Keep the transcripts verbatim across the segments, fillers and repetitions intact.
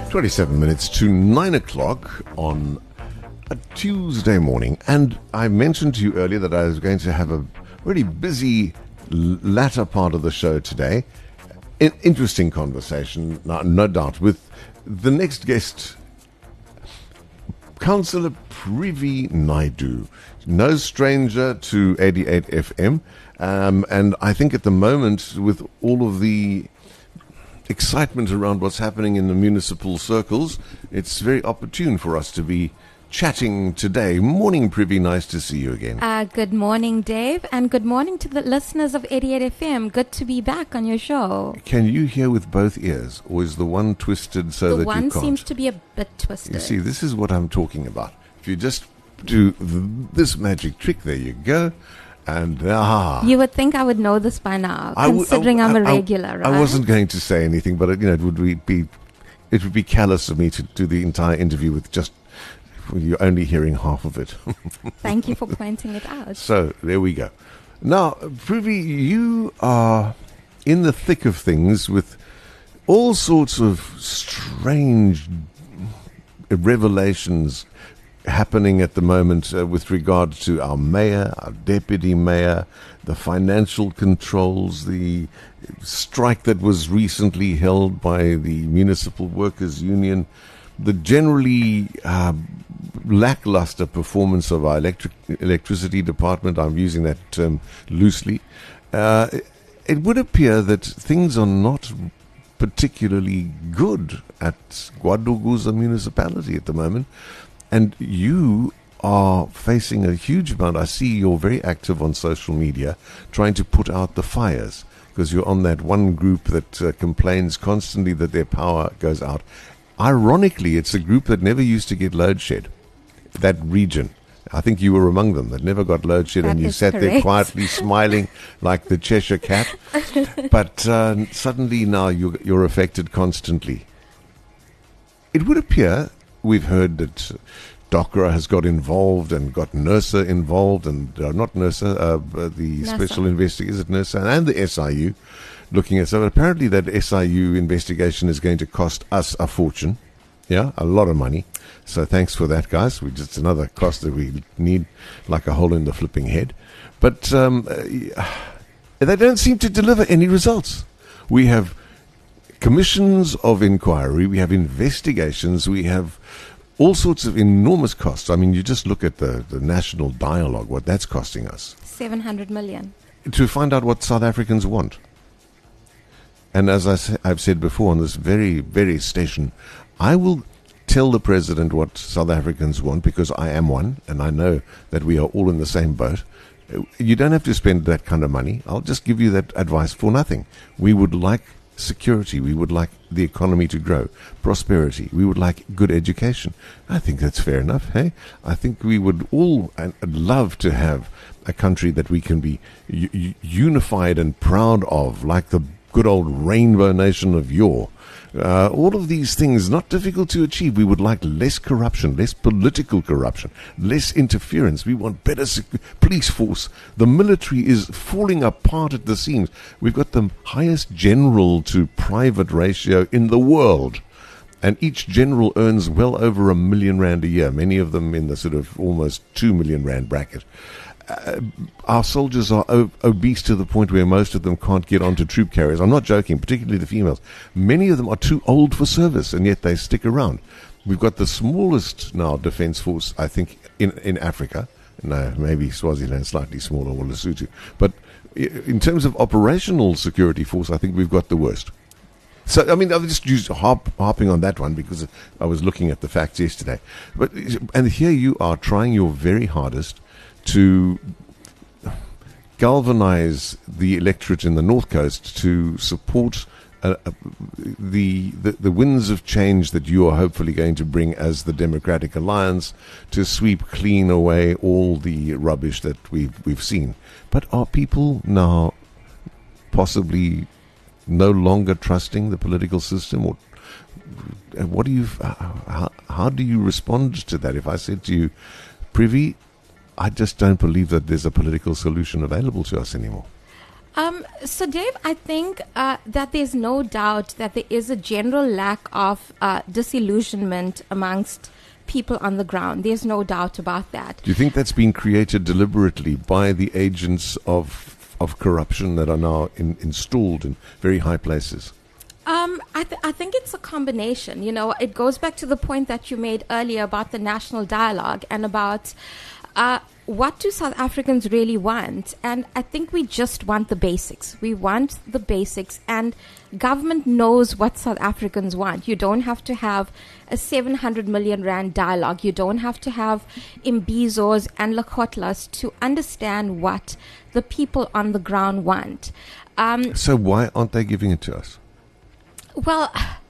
twenty-seven minutes to nine o'clock on a Tuesday morning. And I mentioned to you earlier that I was going to have a really busy latter part of the show today. An interesting conversation, no, no doubt, with the next guest, Councillor Privi Naidu. No stranger to eighty-eight F M. Um, and I think at the moment, with all of the excitement around what's happening in the municipal circles, it's very opportune for us to be chatting today. Morning, Privi. Nice to see you again. Uh, good morning, Dave, and good morning to the listeners of eighty-eight F M. Good to be back on your show. Can you hear with both ears, or is the one twisted so the that you can't? The one seems to be a bit twisted. You see, this is what I'm talking about. If you just do th- this magic trick, there you go. And ah, you would think I would know this by now, I considering w- I, I'm a I, regular, I, right? I wasn't going to say anything, but you know, it would be, be it would be callous of me to do the entire interview with just you're only hearing half of it. Thank you for pointing it out. So there we go. Now, Privi, you are in the thick of things with all sorts of strange revelations happening at the moment uh, with regard to our mayor, our deputy mayor, the financial controls, the strike that was recently held by the Municipal Workers Union, the generally uh, lackluster performance of our electric electricity department. I'm using that term loosely. Uh, it, it would appear that things are not particularly good at Gwaduguza municipality at the moment. And you are facing a huge amount. I see you're very active on social media trying to put out the fires because you're on that one group that uh, complains constantly that their power goes out. Ironically, it's a group that never used to get load shed, that region. I think you were among them that never got load shed, that and you sat correct. there quietly smiling like the Cheshire cat. But uh, suddenly now you're, you're affected constantly. It would appear we've heard that DOCRA has got involved and got NERSA involved, and uh, not NERSA, uh, the NASA. Special Investigator, is it NERSA, and the S I U looking at. So apparently that S I U investigation is going to cost us a fortune, yeah, a lot of money. So thanks for that, guys. We just another cost that we need, like a hole in the flipping head. But um, uh, they don't seem to deliver any results. We have commissions of inquiry, we have investigations, we have all sorts of enormous costs. I mean, you just look at the, the national dialogue, what that's costing us. seven hundred million. To find out what South Africans want. And as I say, I've said before on this very, very station, I will tell the president what South Africans want because I am one, and I know that we are all in the same boat. You don't have to spend that kind of money. I'll just give you that advice for nothing. We would like security. We would like the economy to grow. Prosperity. We would like good education. I think that's fair enough, hey? I think we would all uh, love to have a country that we can be u- unified and proud of, like the good old rainbow nation of yore. Uh, all of these things not difficult to achieve. We would like less corruption, less political corruption, less interference. We want better sec- police force. The military is falling apart at the seams. We've got the highest general to private ratio in the world. And each general earns well over a million rand a year, many of them in the sort of almost two million rand bracket. Uh, our soldiers are o- obese to the point where most of them can't get onto troop carriers. I'm not joking, particularly the females. Many of them are too old for service, and yet they stick around. We've got the smallest now defense force, I think, in, in Africa. No, maybe Swaziland slightly smaller, or Lesotho. But in terms of operational security force, I think we've got the worst. So, I mean, I've just used harp, harping on that one because I was looking at the facts yesterday. But and here you are trying your very hardest to galvanize the electorate in the North Coast to support uh, uh, the, the the winds of change that you are hopefully going to bring as the Democratic Alliance to sweep clean away all the rubbish that we've we've seen. But are people now possibly no longer trusting the political system, or what do you? How, how do you respond to that? If I said to you, Privi, I just don't believe that there's a political solution available to us anymore. Um, so, Dave, I think uh, that there's no doubt that there is a general lack of uh, disillusionment amongst people on the ground. There's no doubt about that. Do you think that's been created deliberately by the agents of of corruption that are now in, installed in very high places? Um, I, th- I think it's a combination. You know, it goes back to the point that you made earlier about the national dialogue and about uh, what do South Africans really want? And I think we just want the basics. We want the basics, and government knows what South Africans want. You don't have to have a seven hundred million rand dialogue. You don't have to have Imbizos and Lakotlas to understand what the people on the ground want. Um, so why aren't they giving it to us? Well,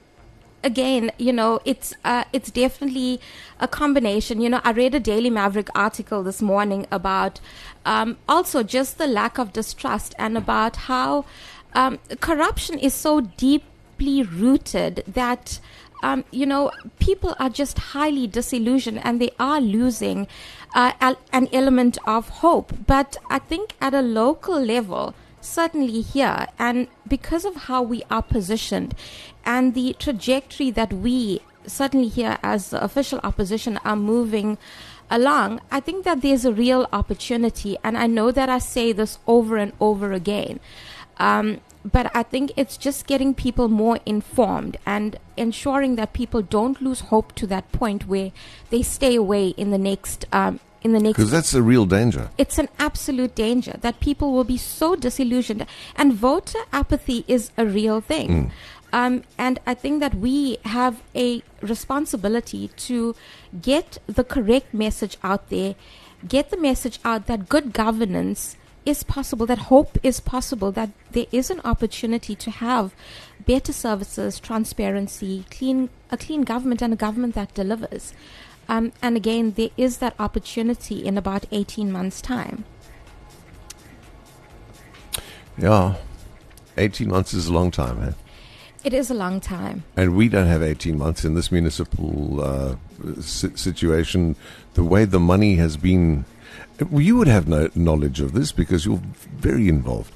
again, you know, it's uh, it's definitely a combination. You know, I read a Daily Maverick article this morning about um, also just the lack of distrust and about how um, corruption is so deeply rooted that, um, you know, people are just highly disillusioned and they are losing uh, al- an element of hope. But I think at a local level, certainly here, and because of how we are positioned and the trajectory that we certainly here as the official opposition are moving along, I think that there's a real opportunity. And I know that I say this over and over again, um, but I think it's just getting people more informed and ensuring that people don't lose hope to that point where they stay away in the next um, in the next. Because that's a real danger. It's an absolute danger that people will be so disillusioned, and voter apathy is a real thing. Mm. Um, and I think that we have a responsibility to get the correct message out there, get the message out that good governance is possible, that hope is possible, that there is an opportunity to have better services, transparency, clean, a clean government, and a government that delivers. Um, and again, there is that opportunity in about eighteen months' time. Yeah, eighteen months is a long time, eh? It is a long time. And we don't have eighteen months in this municipal uh, si- situation. The way the money has been, you would have no knowledge of this because you're very involved.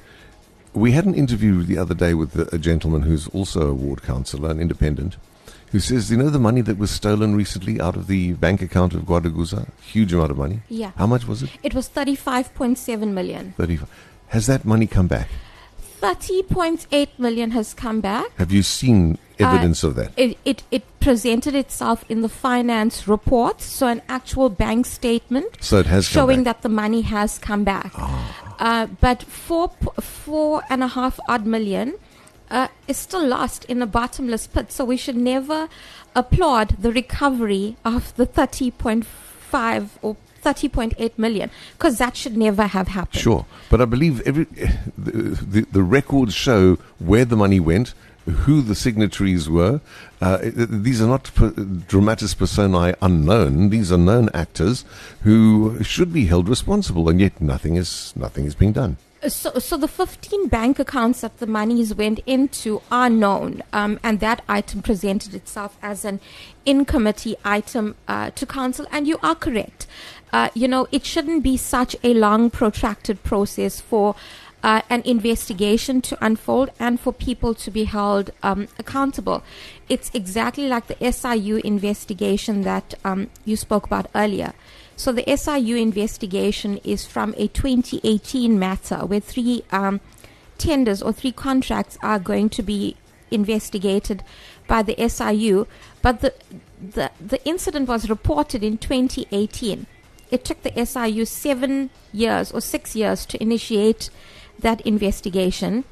We had an interview the other day with a gentleman who's also a ward councillor, an independent, who says, you know, the money that was stolen recently out of the bank account of Guadagusa, huge amount of money. Yeah. How much was it? It was thirty-five point seven million. thirty-five. Has that money come back? thirty point eight million has come back. Have you seen evidence uh, of that? It, it it presented itself in the finance report, so an actual bank statement. So it has showing come back. that the money has come back. Oh. Uh, but four four and a half odd million uh, is still lost in a bottomless pit. So we should never applaud the recovery of the thirty point five or thirty point eight million, because that should never have happened. Sure, but I believe every the, the, the records show where the money went, who the signatories were. Uh, these are not per, dramatis personae unknown. These are known actors who should be held responsible, and yet nothing is nothing is being done. So, so the fifteen bank accounts that the monies went into are known, um, and that item presented itself as an in-committee item uh, to council. And you are correct. Uh, you know, it shouldn't be such a long, protracted process for uh, an investigation to unfold and for people to be held um, accountable. It's exactly like the S I U investigation that um, you spoke about earlier. So the S I U investigation is from a twenty eighteen matter where three um, tenders or three contracts are going to be investigated by the S I U. But the the, the incident was reported in twenty eighteen. It took the S I U seven years or six years to initiate that investigation.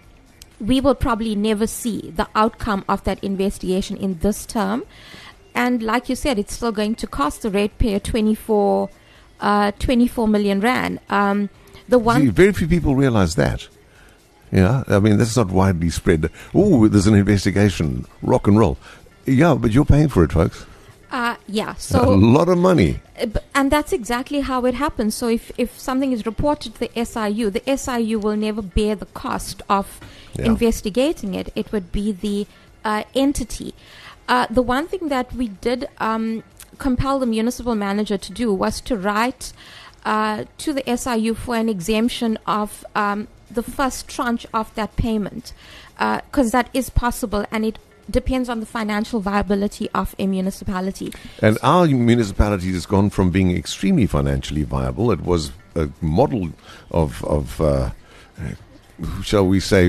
We will probably never see the outcome of that investigation in this term. And like you said, it's still going to cost the ratepayer twenty-four, uh, twenty-four million rand. Um, the one See, very few people realize that. Yeah, I mean, that's not widely spread. Oh, there's an investigation. Rock and roll. Yeah, but you're paying for it, folks. Uh, yeah, so a lot of money. And that's exactly how it happens. So if, if something is reported to the S I U, the S I U will never bear the cost of yeah. investigating it. It would be the uh, entity. Uh, the one thing that we did um, compel the municipal manager to do was to write uh, to the S I U for an exemption of um, the first tranche of that payment, because uh, that is possible, and it depends on the financial viability of a municipality. And our municipality has gone from being extremely financially viable. It was a model of, of uh, shall we say,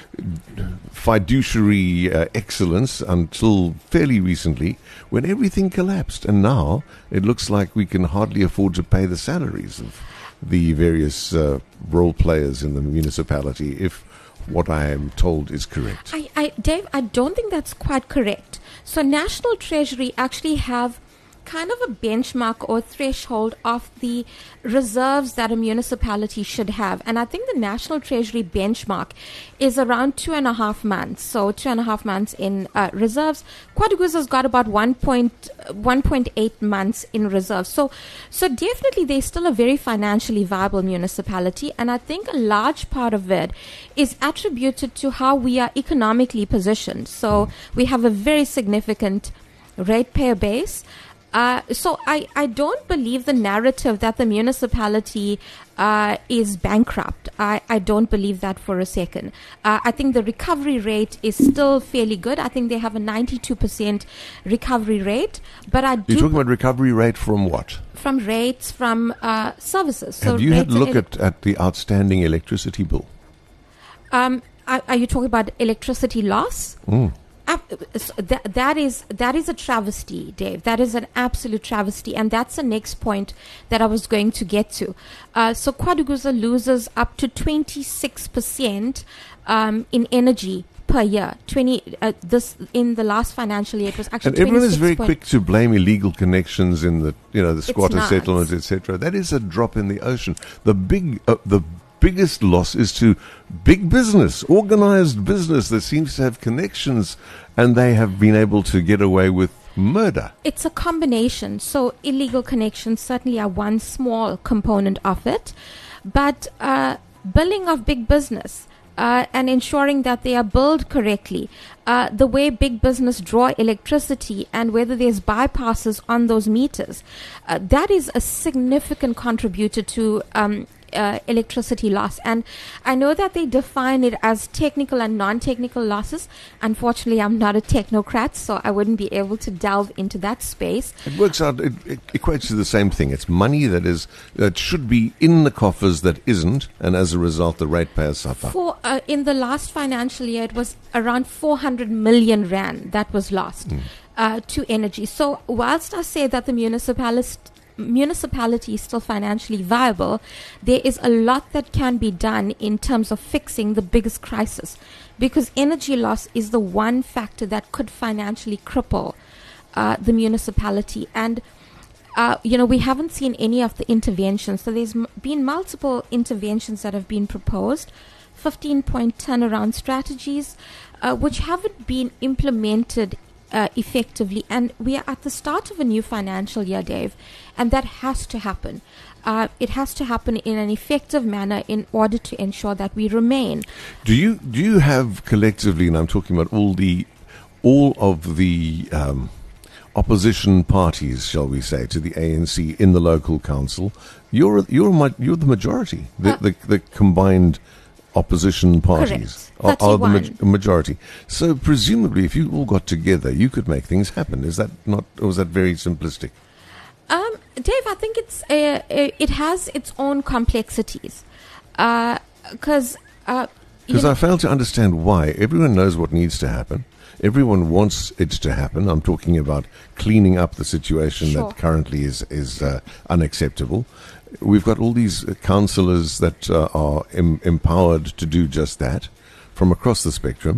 fiduciary uh, excellence until fairly recently, when everything collapsed. And now it looks like we can hardly afford to pay the salaries of the various uh, role players in the municipality, if what I am told is correct. I, I, Dave, I don't think that's quite correct. So National Treasury actually have kind of a benchmark or threshold of the reserves that a municipality should have. And I think the National Treasury benchmark is around two and a half months. So two and a half months in uh, reserves. KwaDukuza's got about one point eight months in reserves. So, so definitely they're still a very financially viable municipality. And I think a large part of it is attributed to how we are economically positioned. So we have a very significant ratepayer base. Uh, so I, I don't believe the narrative that the municipality uh, is bankrupt. I, I don't believe that for a second. Uh, I think the recovery rate is still fairly good. I think they have a ninety-two percent recovery rate. But I do You're talking about recovery rate from what? From rates, from uh, services. So have you had a look ele- at, at the outstanding electricity bill? Um, are, are you talking about electricity loss? Mm. Uh, so that, that is that is a travesty, Dave. That is an absolute travesty, and that's the next point that I was going to get to. Uh, so KwaDukuza loses up to twenty-six percent um, in energy per year. Twenty uh, this in the last financial year, it was actually. And everyone is very point- quick to blame illegal connections in the you know the squatter not. settlements, et cetera. That is a drop in the ocean. The big uh, the biggest loss is to big business, organized business that seems to have connections, and they have been able to get away with murder. It's a combination. So illegal connections certainly are one small component of it, but uh, billing of big business uh, and ensuring that they are billed correctly, uh, the way big business draw electricity and whether there's bypasses on those meters, uh, that is a significant contributor to um, Uh, electricity loss. And I know that they define it as technical and non-technical losses. Unfortunately, I'm not a technocrat, so I wouldn't be able to delve into that space. It works out, it, it equates to the same thing. It's money that is that should be in the coffers that isn't, and as a result, the ratepayers suffer. For, uh, in the last financial year, it was around four hundred million rand that was lost mm. uh, to energy. So whilst I say that the municipalist municipality is still financially viable, there is a lot that can be done in terms of fixing the biggest crisis, because energy loss is the one factor that could financially cripple uh, the municipality. And uh, you know, we haven't seen any of the interventions. So there's m- been multiple interventions that have been proposed, fifteen point turnaround strategies, uh, which haven't been implemented Uh, effectively. And we are at the start of a new financial year, Dave, and that has to happen. Uh, it has to happen in an effective manner in order to ensure that we remain. Do you do you have collectively, and I'm talking about all the all of the um, opposition parties, shall we say, to the A N C in the local council? You're you're ma- you're the majority, the Uh, the, the combined opposition parties are, are the ma- majority. So presumably, if you all got together, you could make things happen. Is that not, or is that very simplistic? Um, Dave, I think it's uh, it has its own complexities, because uh, because uh, I fail to understand why. Everyone knows what needs to happen. Everyone wants it to happen. I'm talking about cleaning up the situation sure. that currently is is uh, unacceptable. We've got all these uh, councillors that uh, are em- empowered to do just that from across the spectrum.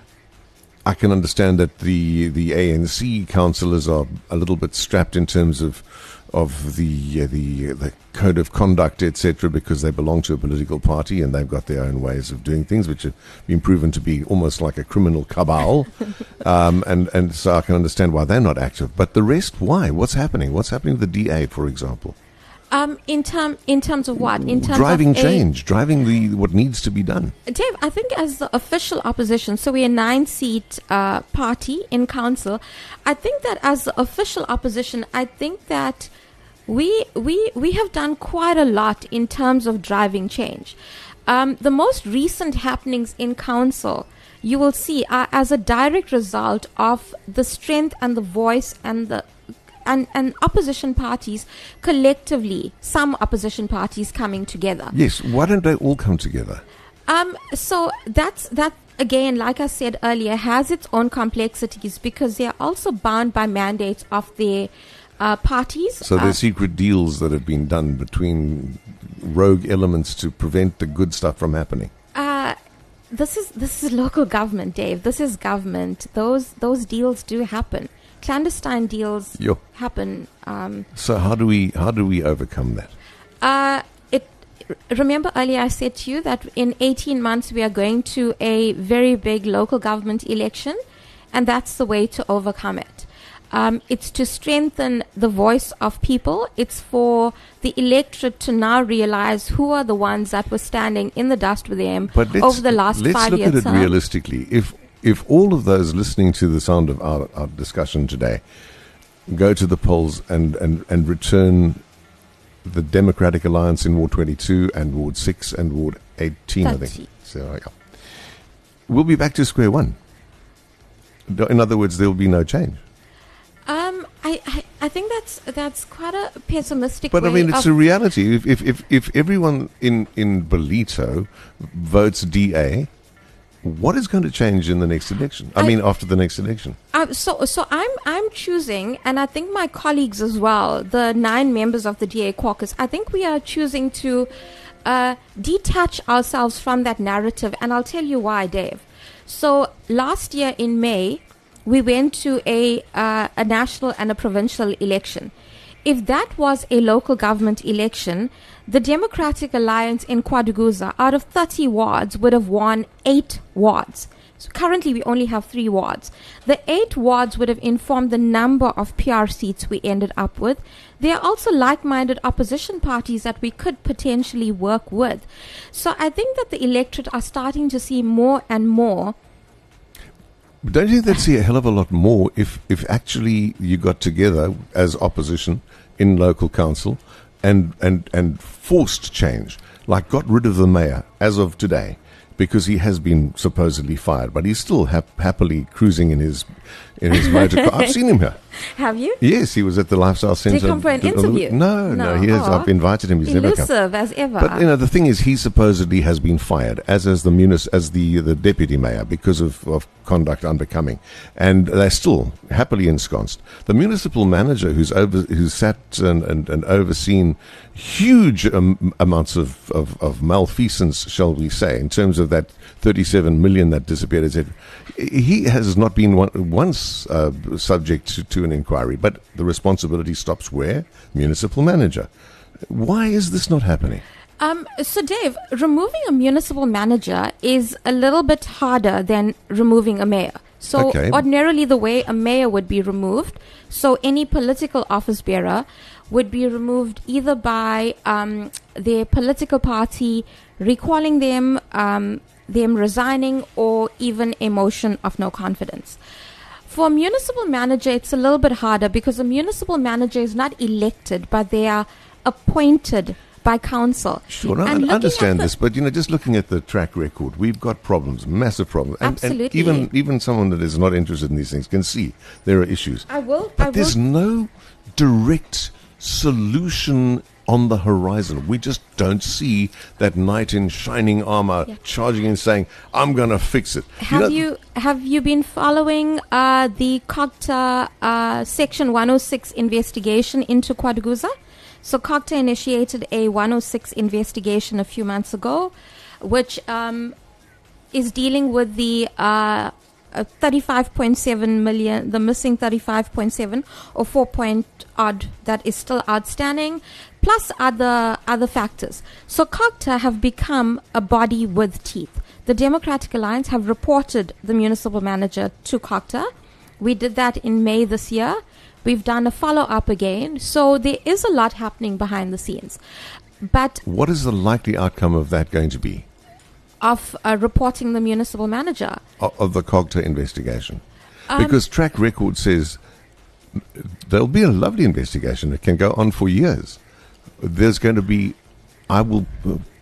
I can understand that the the A N C councillors are a little bit strapped in terms of of the uh, the the code of conduct, et cetera, because they belong to a political party and they've got their own ways of doing things, which have been proven to be almost like a criminal cabal. um, and and so I can understand why they're not active. But the rest, why? What's happening? What's happening with the D A, for example? Um, in term, in terms of what? In terms driving of change, a, driving the what needs to be done. Dave, I think as the official opposition, so we're a nine-seat uh, party in council. I think that as the official opposition, I think that we we we have done quite a lot in terms of driving change. Um, the most recent happenings in council, you will see, are as a direct result of the strength and the voice and the and, and opposition parties collectively, some opposition parties coming together. Yes, why don't they all come together? Um, so that's that again, like I said earlier, has its own complexities because they are also bound by mandates of their uh, parties. So there's uh, secret deals that have been done between rogue elements to prevent the good stuff from happening. Uh, this is this is local government, Dave. This is government. Those those deals do happen. Clandestine deals Yo. happen. Um, So how do we how do we overcome that? uh, it. Remember earlier I said to you that in eighteen months we are going to a very big local government election, and that's the way to overcome it. Um, it's to strengthen the voice of people. It's for the electorate to now realize who are the ones that were standing in the dust with them But let's, over the last let's five look years. at it huh? realistically. If if all of those listening to the sound of our, our discussion today go to the polls and, and, and return the Democratic Alliance in Ward twenty-two and Ward six and Ward eighteen, I thirty. think. So, yeah. We'll be back to square one. In other words, there will be no change. Um, I, I, I think that's that's quite a pessimistic But way I mean, it's of a reality. If if if, if everyone in, in Belito votes D A, what is going to change in the next election? I, I- mean, after the next election. Uh, so, so I'm I'm choosing, and I think my colleagues as well, the nine members of the D A caucus, I think we are choosing to uh, detach ourselves from that narrative, and I'll tell you why, Dave. So last year in May, we went to a uh, a national and a provincial election. If that was a local government election, the Democratic Alliance in Kwaduguza, out of thirty wards, would have won eight wards. So currently, we only have three wards. The eight wards would have informed the number of P R seats we ended up with. There are also like-minded opposition parties that we could potentially work with. So I think that the electorate are starting to see more and more. Don't you think they'd see a hell of a lot more if, if actually you got together as opposition in local council and, and, and forced change, like got rid of the mayor as of today, because he has been supposedly fired, but he's still hap- happily cruising in his in his motor car. I've seen him here. Have you? Yes, he was at the Lifestyle Centre. Did he come for an Uh, interview? No, no, No. he has. Oh. I've invited him. He's never come. Elusive as ever. But you know, the thing is, he supposedly has been fired, as as the munis, as the the deputy mayor, because of, of conduct unbecoming, and they're still happily ensconced. The municipal manager, who's over, who's sat and, and, and overseen huge um, amounts of, of, of malfeasance, shall we say, in terms of that thirty-seven million that disappeared, et cetera. He has not been one, once uh, subject to, to an inquiry, but the responsibility stops where? Municipal manager. Why is this not happening? Um, so, Dave, removing a municipal manager is a little bit harder than removing a mayor. So, Okay. ordinarily, the way a mayor would be removed, so any political office bearer would be removed either by um, their political party recalling them, um, them resigning, or even a motion of no confidence. For a municipal manager, it's a little bit harder because a municipal manager is not elected, but they are appointed by council. Sure, I, And looking I at understand the- this, but you know, just looking at the track record, we've got problems, massive problems, and, and Absolutely. even even someone that is not interested in these things can see there are issues. I will. But I there's will. no direct solution on the horizon. We just don't see that knight in shining armor Yeah. charging and saying, "I'm going to fix it." Have know, you have you been following uh, the COGTA uh, Section one oh six investigation into Kwaduguza? So COGTA initiated a one oh six investigation a few months ago, which um, is dealing with the uh, uh, thirty-five point seven million, the missing thirty-five point seven or four point odd that is still outstanding, plus other other factors. So COGTA have become a body with teeth. The Democratic Alliance have reported the municipal manager to COGTA. We did that in May this year. We've done a follow-up again. So there is a lot happening behind the scenes. But what is the likely outcome of that going to be, of uh, reporting the municipal manager, of, of the COGTA investigation? Um, Because track record says there'll be a lovely investigation that can go on for years. There's going to be, I will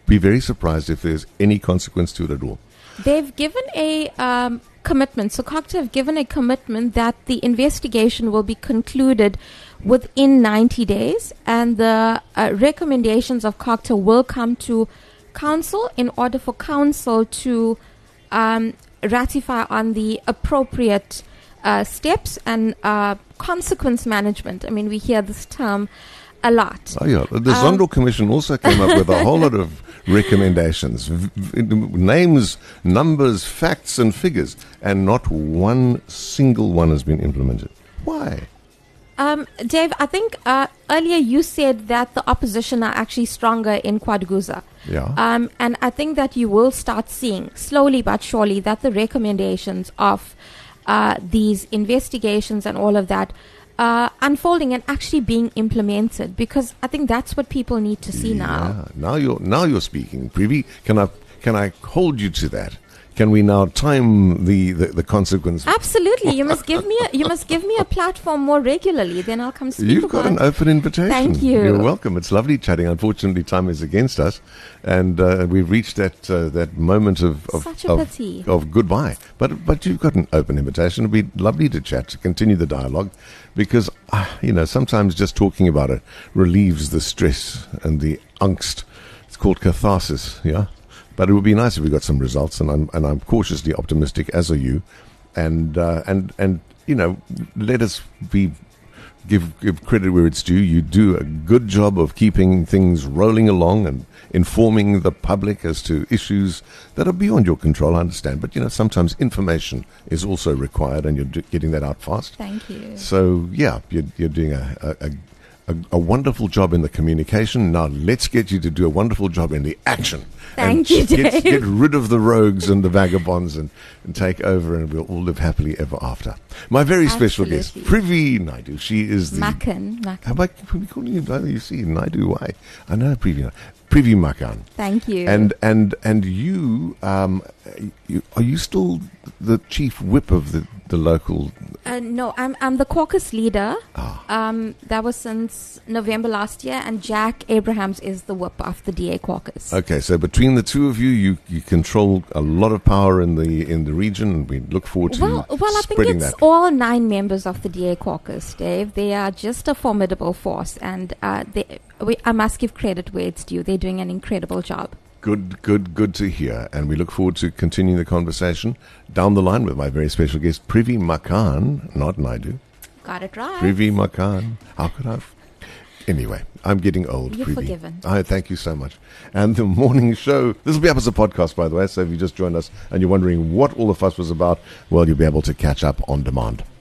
be very surprised if there's any consequence to it at all. They've given a um, commitment. So COGTA have given a commitment that the investigation will be concluded within ninety days, and the uh, recommendations of COGTA will come to council in order for council to um, ratify on the appropriate uh, steps and uh, consequence management. I mean, we hear this term a lot. Oh yeah, the Um, Zondo Commission also came up with a whole lot of recommendations, v- v- names, numbers, facts and figures, and not one single one has been implemented. Why? Um, Dave, I think uh, earlier you said that the opposition are actually stronger in Quadguza. Yeah. Um, and I think that you will start seeing, slowly but surely, that the recommendations of uh, these investigations and all of that uh, unfolding and actually being implemented, because I think that's what people need to see now. Yeah. Now you're now you're speaking, Privi. Can I can I hold you to that? Can we now time the, the, the consequence? Absolutely, you must give me a, you must give me a platform more regularly. Then I'll come speak You've about got an open invitation. Thank you. You're welcome. It's lovely chatting. Unfortunately, time is against us, and uh, we've reached that uh, that moment of of, Such a of, pity. of goodbye. But but you've got an open invitation. It'd be lovely to chat, to continue the dialogue, because uh, you know sometimes just talking about it relieves the stress and the angst. It's called catharsis. Yeah. But it would be nice if we got some results, and I'm and I'm cautiously optimistic, as are you, and uh, and and you know, let us be give give credit where it's due. You do a good job of keeping things rolling along and informing the public as to issues that are beyond your control. I understand, but you know, sometimes information is also required, and you're do- getting that out fast. Thank you. So yeah, you're you're doing a. a, a A, a wonderful job in the communication. Now let's get you to do a wonderful job in the action. Thank and you, get, Dave. get rid of the rogues and the vagabonds and, and take over, and we'll all live happily ever after. My very special guest, Absolutely. Privi Naidu. She is the... Makan, Makan. Have I been calling you Naidu? You see, Naidu, why? I know Privi. Privi Makan. Thank you. And and and you, um, you, are you still the chief whip of the, the local... Uh, no, I'm I'm the caucus leader. Ah. Um, that was since November last year, and Jack Abrahams is the whip of the D A caucus. Okay, so between the two of you, you, you control a lot of power in the in the region, and we look forward to Well, well, I think spreading it's that. all nine members of the D A caucus, Dave. They are just a formidable force, and uh, they, we, I must give credit where it's due. They're doing an incredible job. Good, good, good to hear, and we look forward to continuing the conversation down the line with my very special guest, Privi Makan, not Naidu. Got it right. Privi Makan. How could I? Have? Anyway, I'm getting old. You're Privi. forgiven. I thank you so much. And the morning show. This will be up as a podcast, by the way. So if you just joined us and you're wondering what all the fuss was about, well, you'll be able to catch up on demand.